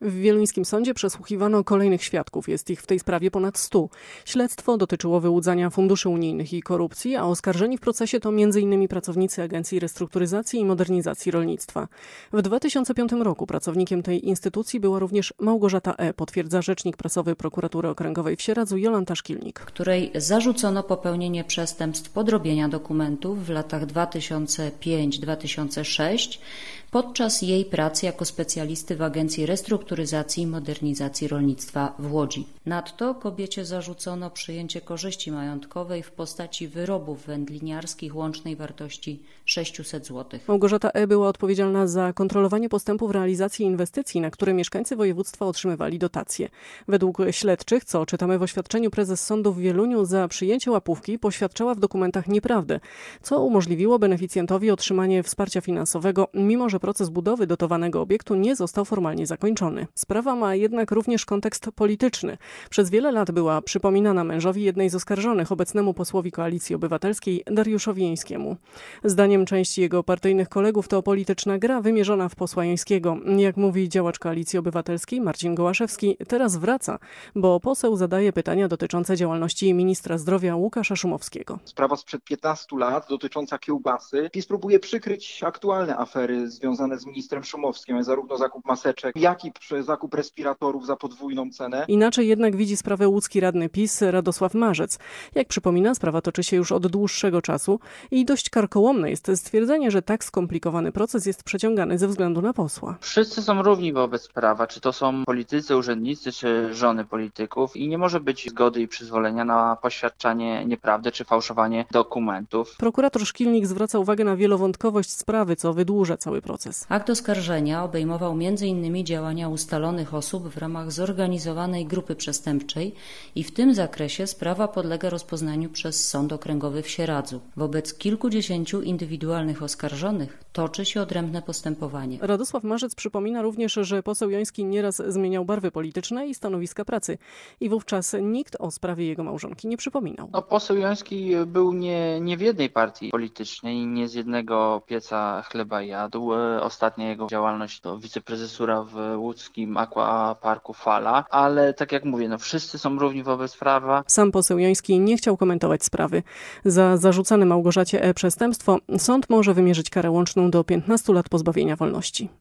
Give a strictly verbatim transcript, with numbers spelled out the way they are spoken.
W wieluńskim sądzie przesłuchiwano kolejnych świadków. Jest ich w tej sprawie ponad stu. Śledztwo dotyczyło wyłudzania funduszy unijnych i korupcji, a oskarżeni w procesie to między innymi pracownicy Agencji Restrukturyzacji i Modernizacji Rolnictwa. W dwa tysiące piątym roku pracownikiem tej instytucji była również Małgorzata E., potwierdza rzecznik prasowy Prokuratury Okręgowej w Sieradzu Jolanta Szkilnik. Której zarzucono popełnienie przestępstw podrobienia dokumentów w latach dwa tysiące piąty do dwa tysiące szóstego podczas jej pracy jako specjalisty w Agencji Restrukturyzacji i Modernizacji Rolnictwa w Łodzi. Nadto kobiecie zarzucono przyjęcie korzyści majątkowej w postaci wyrobów wędliniarskich łącznej wartości sześćset złotych. Małgorzata E. była odpowiedzialna za kontrolowanie postępów realizacji inwestycji, na które mieszkańcy województwa otrzymywali dotacje. Według śledczych, co czytamy w oświadczeniu, prezes sądu w Wieluniu za przyjęcie łapówki poświadczała w dokumentach nieprawdę, co umożliwiło beneficjentowi otrzymanie wsparcia finansowego, mimo że proces budowy dotowanego obiektu nie został formalnie zakończony. Sprawa ma jednak również kontekst polityczny. Przez wiele lat była przypominana mężowi jednej z oskarżonych, obecnemu posłowi Koalicji Obywatelskiej Dariuszowi Jońskiemu. Zdaniem części jego partyjnych kolegów to polityczna gra wymierzona w posła Jońskiego. Jak mówi działacz Koalicji Obywatelskiej Marcin Gołaszewski, teraz wraca, bo poseł zadaje pytania dotyczące działalności ministra zdrowia Łukasza Szumowskiego. Sprawa sprzed piętnastu lat dotycząca kiełbasy. PiS próbuje przykryć aktualne afery związane z ministrem Szumowskim, zarówno zakup maseczek, jak i zakup respiratorów za podwójną cenę. Inaczej jednak widzi sprawę łódzki radny PiS Radosław Marzec. Jak przypomina, sprawa toczy się już od dłuższego czasu i dość karkołomne jest stwierdzenie, że tak skomplikowany proces jest przeciągany ze względu na posła. Wszyscy są równi wobec prawa, czy to są politycy, urzędnicy, czy żony polityków i nie może być zgody i przyzwolenia na poświadczanie nieprawdy, czy fałszowanie dokumentów. Prokurator Szkilnik zwraca uwagę na wielowątkowość sprawy, co wydłuża cały proces. Akt oskarżenia obejmował między innymi działania ustalonych osób w ramach zorganizowanej grupy przestępczej i w tym zakresie sprawa podlega rozpoznaniu przez Sąd Okręgowy w Sieradzu. Wobec kilkudziesięciu indywidualnych oskarżonych toczy się odrębne postępowanie. Radosław Marzec przypomina również, że poseł Joński nieraz zmieniał barwy polityczne i stanowiska pracy i wówczas nikt o sprawie jego małżonki nie przypominał. No, poseł Joński był nie, nie w jednej partii politycznej, nie z jednego pieca chleba jadł. Ostatnia jego działalność to wiceprezesura w łódzkim aquaparku Fala, ale tak jak mówię, no wszyscy są równi wobec prawa. Sam poseł Joński nie chciał komentować sprawy. Za zarzucane Małgorzacie E. przestępstwo sąd może wymierzyć karę łączną do piętnastu lat pozbawienia wolności.